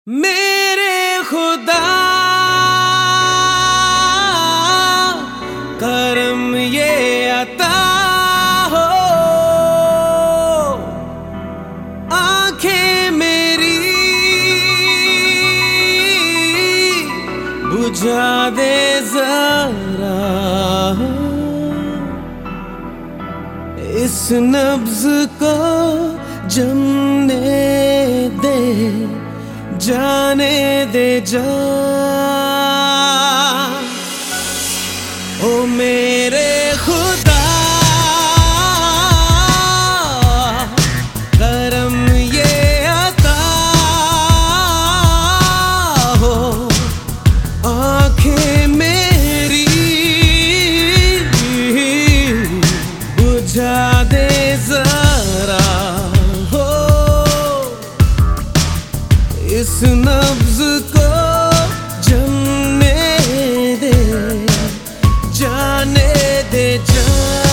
मेरे खुदा करम ये अता हो, आंखें मेरी बुझा दे जरा, इस नब्ज को जमने दे, जाने दे जा। ओ मेरे खुदा करम ये अता हो, आंखें मेरी बुझा दे जरा, हो इस नब्ज को जमने दे, जाने दे जा।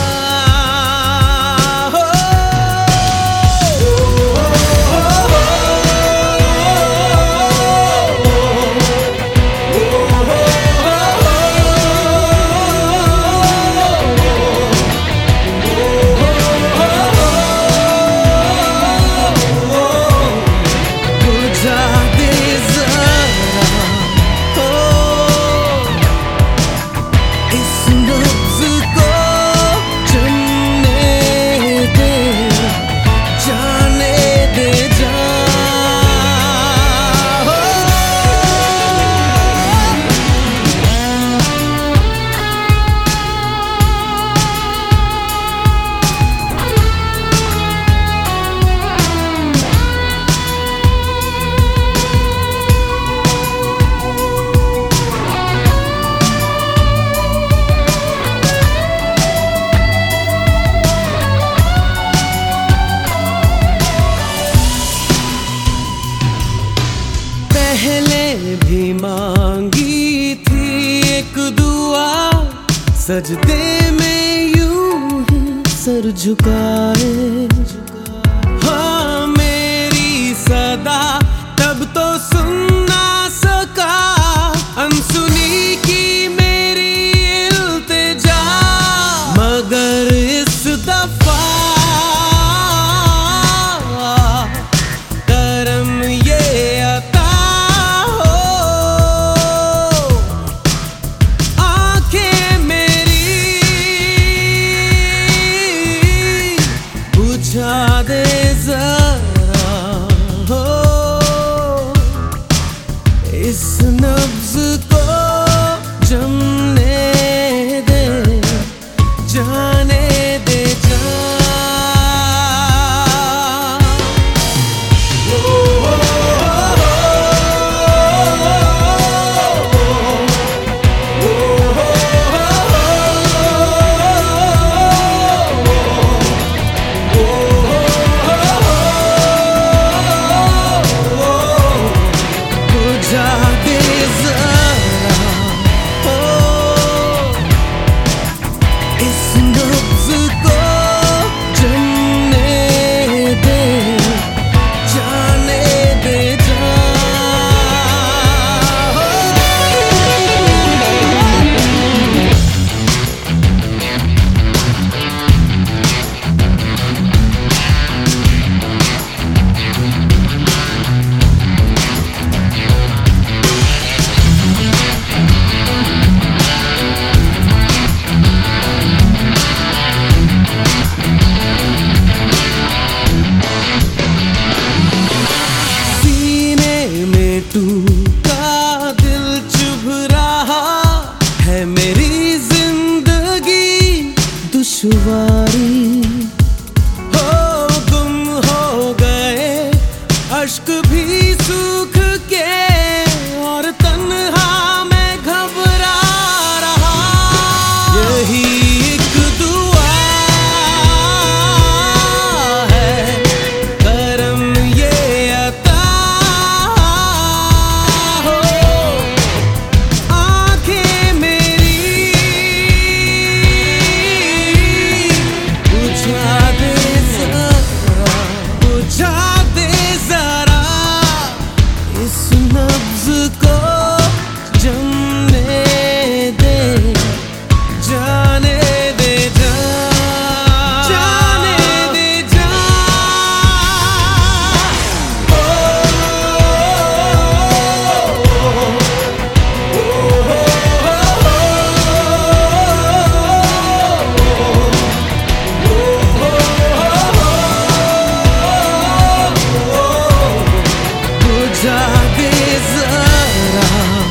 पहले भी मांगी थी एक दुआ, सजदे में यूं ही सर झुकाए। हाँ मेरी सदा तब तो सुन ना सका, अनसुनी की मेरी इल्तिजा, मगर इस दफा करम ये अता बुझा दे जरा, हो इस नब्ज को जमने दे, जाने दे जा। बुझा दे जरा। नब्ज को जमने दे, जाने दे जा, जाने दे जा। ओ, बुझा दे जरा